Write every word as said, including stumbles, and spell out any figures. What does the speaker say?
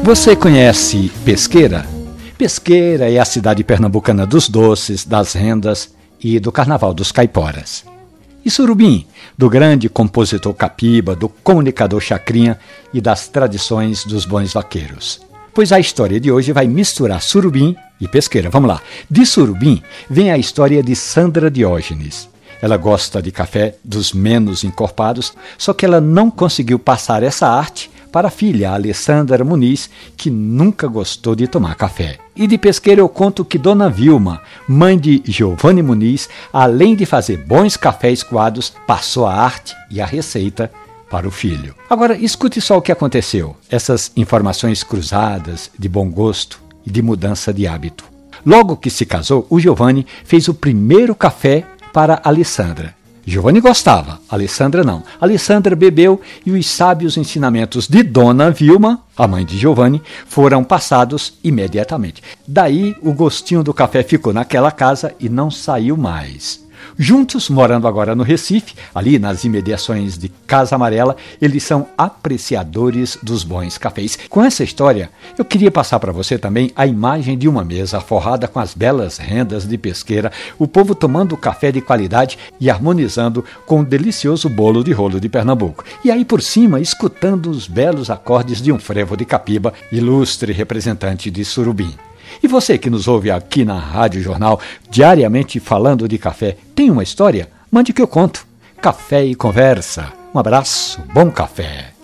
Você conhece Pesqueira? Pesqueira é a cidade pernambucana dos doces, das rendas e do Carnaval dos Caiporas. E Surubim, do grande compositor capiba, do comunicador chacrinha e das tradições dos bons vaqueiros. Pois a história de hoje vai misturar Surubim e Pesqueira. Vamos lá. De Surubim vem a história de Sandra Diógenes. Ela gosta de café dos menos encorpados, só que ela não conseguiu passar essa arte para a filha, a Alessandra Muniz, que nunca gostou de tomar café. E de Pesqueira eu conto que Dona Vilma, mãe de Giovanni Muniz, além de fazer bons cafés coados, passou a arte e a receita para o filho. Agora, escute só o que aconteceu. Essas informações cruzadas, de bom gosto e de mudança de hábito. Logo que se casou, o Giovanni fez o primeiro café para Alessandra. Giovanni gostava, Alessandra não. Alessandra bebeu e os sábios ensinamentos de Dona Vilma, a mãe de Giovanni, foram passados imediatamente. Daí o gostinho do café ficou naquela casa e não saiu mais. Juntos, morando agora no Recife, ali nas imediações de Casa Amarela, eles são apreciadores dos bons cafés. Com essa história, eu queria passar para você também a imagem de uma mesa forrada com as belas rendas de Pesqueira, o povo tomando café de qualidade e harmonizando com o delicioso bolo de rolo de Pernambuco. E aí por cima, escutando os belos acordes de um frevo de capiba, ilustre representante de Surubim. E você que nos ouve aqui na Rádio Jornal, diariamente falando de café, tem uma história? Mande que eu conto. Café e Conversa. Um abraço, bom café.